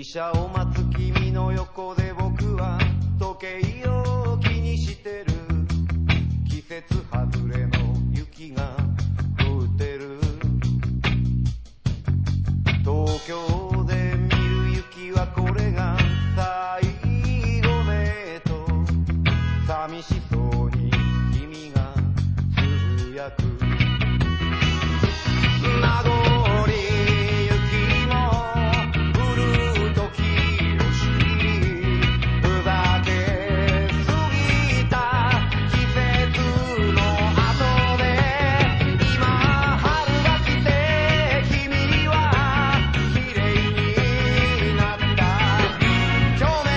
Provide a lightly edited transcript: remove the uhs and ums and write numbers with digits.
車を待つ君の横で僕は時計を気にしてる。季節外れの雪が